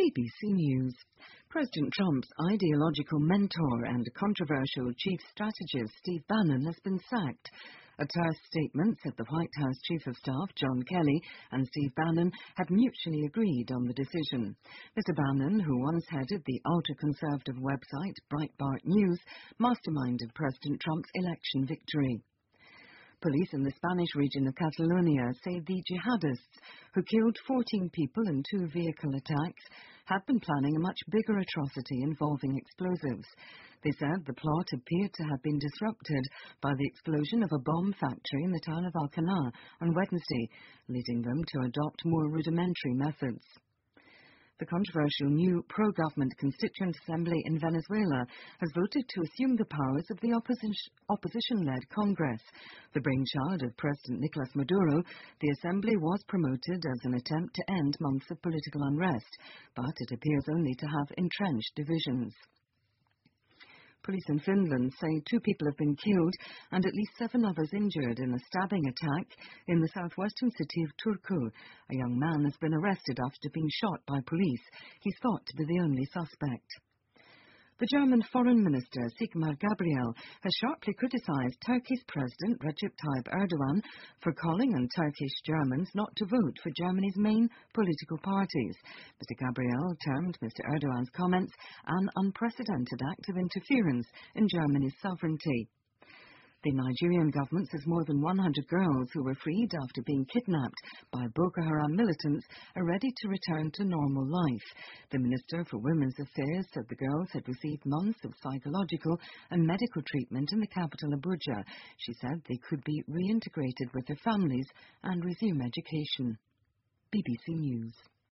BBC News. President Trump's ideological mentor and controversial chief strategist Steve Bannon has been sacked. A terse statement said the White House Chief of Staff, John Kelly, and Steve Bannon had mutually agreed on the decision. Mr. Bannon, who once headed the ultra-conservative website Breitbart News, masterminded President Trump's election victory. Police in the Spanish region of Catalonia say the jihadists, who killed 14 people in 2 vehicle attacks, had been planning a much bigger atrocity involving explosives. They said the plot appeared to have been disrupted by the explosion of a bomb factory in the town of Alcanar on Wednesday, leading them to adopt more rudimentary methods. The controversial new pro-government Constituent Assembly in Venezuela has voted to assume the powers of the opposition-led Congress. The brainchild of President Nicolas Maduro, the Assembly was promoted as an attempt to end months of political unrest, but it appears only to have entrenched divisions. Police in Finland say 2 people have been killed and at least 7 others injured in a stabbing attack in the southwestern city of Turku. A young man has been arrested after being shot by police. He's thought to be the only suspect. The German Foreign Minister, Sigmar Gabriel, has sharply criticised Turkey's President Recep Tayyip Erdogan for calling on Turkish Germans not to vote for Germany's main political parties. Mr. Gabriel termed Mr. Erdogan's comments an unprecedented act of interference in Germany's sovereignty. The Nigerian government says more than 100 girls who were freed after being kidnapped by Boko Haram militants are ready to return to normal life. The Minister for Women's Affairs said the girls had received months of psychological and medical treatment in the capital Abuja. She said they could be reintegrated with their families and resume education. BBC News.